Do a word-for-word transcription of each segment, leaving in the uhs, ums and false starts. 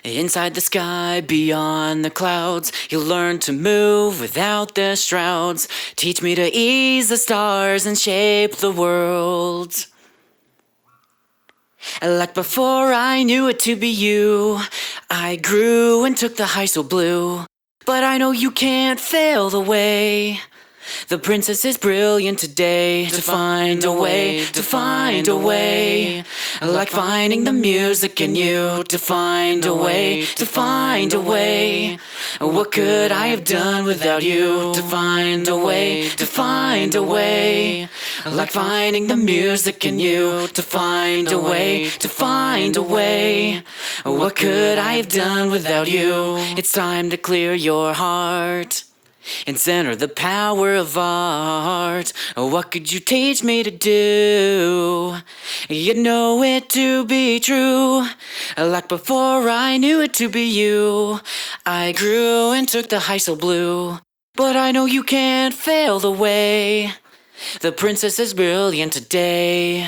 Inside the sky, beyond the clouds, you'll learn to move without the shrouds. Teach me to ease the stars and shape the world. Like before I knew it to be you, I grew and took the high so blue. But I know you can't fail the way. The princess is brilliant today. To find a way, to find a way. Like finding the music in you. To find a way, to find a way. What could I have done without you? To find a way, to find a way. Like finding the music in you. To find a way, to find a way. What could I have done without you? It's time to clear your heart and center the power of art. What could you teach me to do? You know it to be true. Like before I knew it to be you. I grew and took the high so blue. But I know you can't fail the way. The princess is brilliant today.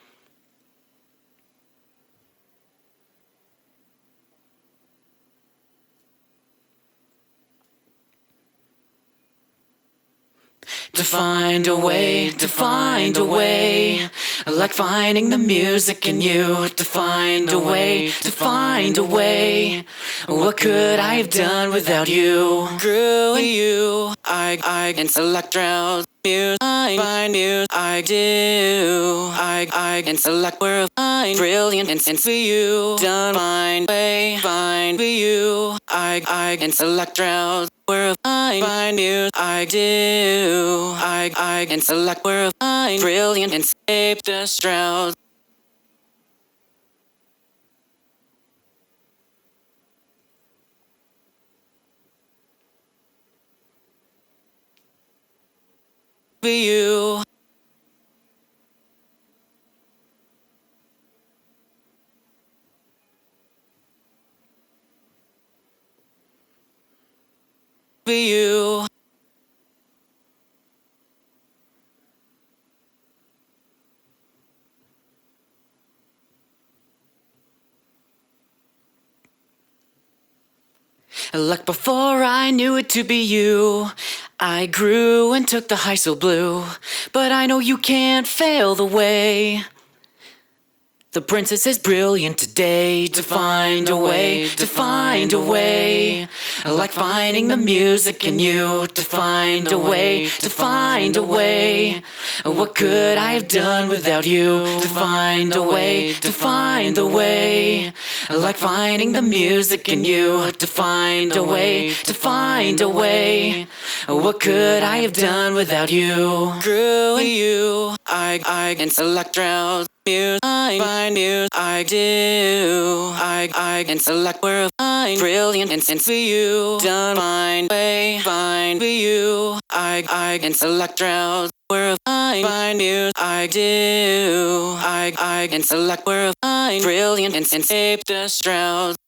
To find a way, to find a way. Like finding the music in you. To find a way, to find a way. What could I have done without you? Grew in you, I, I can select routes. Music, I find music, I do. I, I can select where I'm brilliant and since for you. Done, find way, find for you. I, I can select routes. Where I find you, I do. I, I can select where I'm brilliant and save the shrouds. For you. For you. Like before I knew it to be you. I grew and took the high so blue. But I know you can't fail the way. The princess is brilliant today. To find a way, to find a way. Like finding the music in you. To find a way, to find a way. What could I have done without you? To find a way, to find a way. Like finding the music in you. To find a way, to find a way. What could I have done without you? Grew in you, I, I can select routes. Music, I find music, I do. I, I can select where I'm brilliant and since for you. Done, find way, find for you. I, I can select routes. Where I find music, I do. I, I can select where I'm brilliant and since save the shrouds.